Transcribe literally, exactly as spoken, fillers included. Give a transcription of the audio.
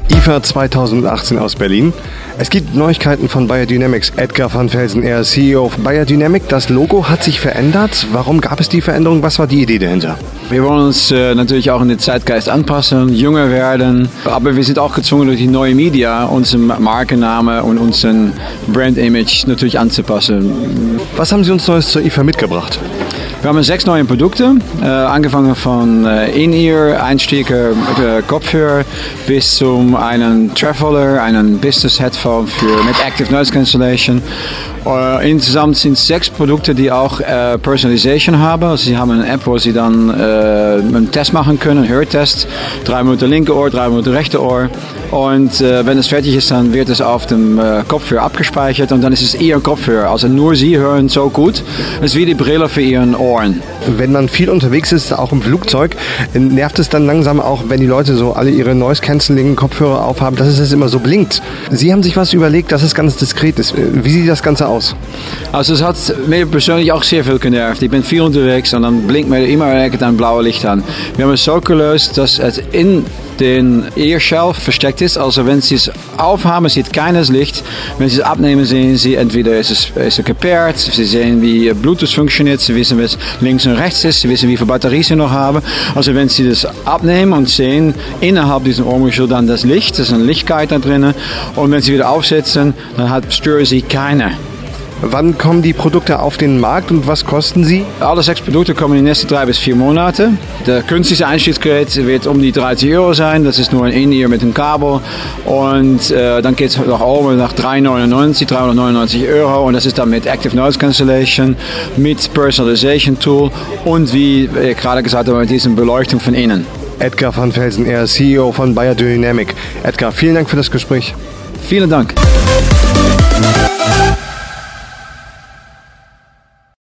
I F A zweitausendachtzehn aus Berlin. Es gibt Neuigkeiten von Bayer Dynamics. Edgar van Velzen, er ist C E O von Bayer Dynamics. Das Logo hat sich verändert. Warum gab es die Veränderung? Was war die Idee dahinter? Wir wollen uns äh, natürlich auch in den Zeitgeist anpassen, jünger werden. Aber wir sind auch gezwungen, durch die neue Media unseren Markenname und unseren Brand-Image natürlich anzupassen. Was haben Sie uns Neues zur I F A mitgebracht? Wir haben sechs neue Produkte, äh, angefangen von äh, In-Ear-Einstieger äh, Kopfhörer bis zum einen Traveler, einen Business-Headphone für mit Active Noise Cancellation. Äh, insgesamt sind es sechs Produkte, die auch äh, Personalization haben. Also Sie haben eine App, wo Sie dann äh, einen Test machen können, einen Hörtest. Drei Minuten linke Ohr, drei Minuten rechte Ohr. Und äh, wenn es fertig ist, dann wird es auf dem äh, Kopfhörer abgespeichert und dann ist es Ihr Kopfhörer. Also nur Sie hören so gut. Es ist wie die Brille für Ihren Ohren. Wenn man viel unterwegs ist, auch im Flugzeug, nervt es dann langsam auch, wenn die Leute so alle ihre Noise-Canceling-Kopfhörer aufhaben, dass es immer so blinkt. Sie haben sich was überlegt, dass es ganz diskret ist. Wie sieht das Ganze aus? Also es hat mir persönlich auch sehr viel genervt. Ich bin viel unterwegs und dann blinkt mir immer ein blaues Licht an. Wir haben es so gelöst, dass es in den Ear-Shelf versteckt ist. Also wenn Sie es aufhaben, sieht keines Licht. Wenn Sie es abnehmen, sehen Sie entweder ist es, ist es gepaart, Sie sehen, wie Bluetooth funktioniert, Sie wissen, was links und rechts ist, Sie wissen, wie viel Batterie Sie noch haben. Also wenn Sie das abnehmen und sehen, innerhalb diesem Ohrmuschel dann das Licht, das ist ein Lichtguide da drin. Und wenn Sie wieder aufsetzen, dann hat, stören Sie keine. Wann kommen die Produkte auf den Markt und was kosten sie? Alle sechs Produkte kommen in den nächsten drei bis vier Monate. Der günstigste Einstiegsgerät wird um die dreißig Euro sein. Das ist nur ein In-Ear mit einem Kabel. Und äh, dann geht es nach oben nach dreihundertneunundneunzig, dreihundertneunundneunzig Euro. Und das ist dann mit Active Noise Cancellation, mit Personalization Tool und wie ich gerade gesagt habe, mit dieser Beleuchtung von innen. Edgar van Velzen, er ist C E O von Bayer Dynamics. Edgar, vielen Dank für das Gespräch. Vielen Dank.